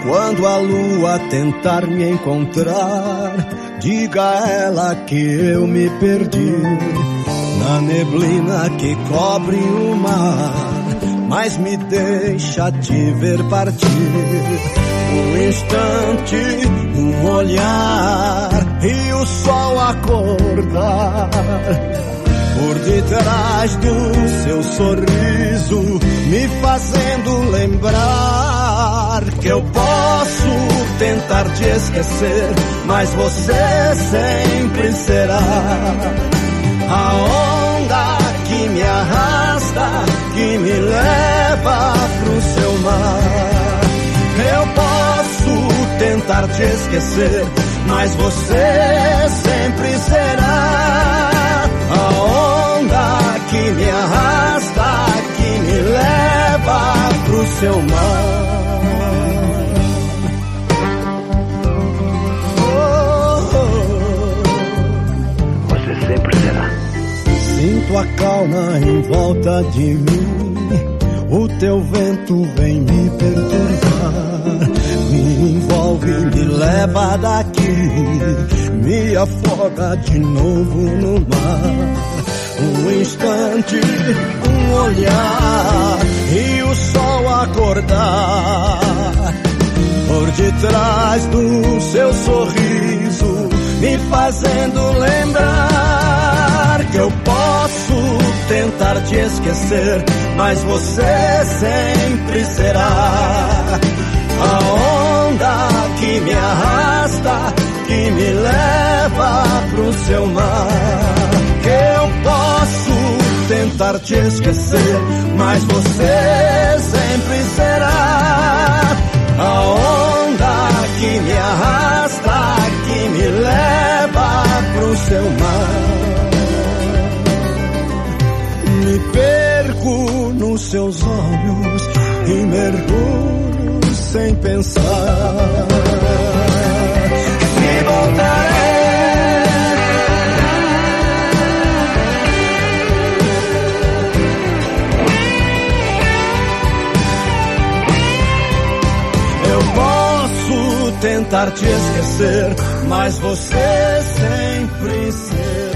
Quando a lua tentar me encontrar, diga a ela que eu me perdi na neblina que cobre o mar, mas me deixa te ver partir. Um instante, um olhar e o sol acordar. Por detrás do seu sorriso, me fazendo lembrar que eu posso tentar te esquecer, mas você sempre será a onda que me arrasta, que me leva pro seu mar. Eu posso tentar te esquecer, mas você sempre será a onda que me arrasta, que me leva pro seu mar. Você sempre será. Sinto a calma em volta de mim, o teu vento vem me perturbar, me envolve, me leva daqui, me afoga de novo no mar. Um instante, um olhar e o sol acordar. Por detrás do seu sorriso, me fazendo lembrar que eu posso tentar te esquecer, mas você sempre será a onda que me arrasta, que me leva pro seu mar. Que eu posso tentar te esquecer, mas você sempre será a onda que me arrasta, que me leva pro seu mar. Me perco nos seus olhos e mergulho sem pensar. Se voltarei, tentar te esquecer, mas você sempre será.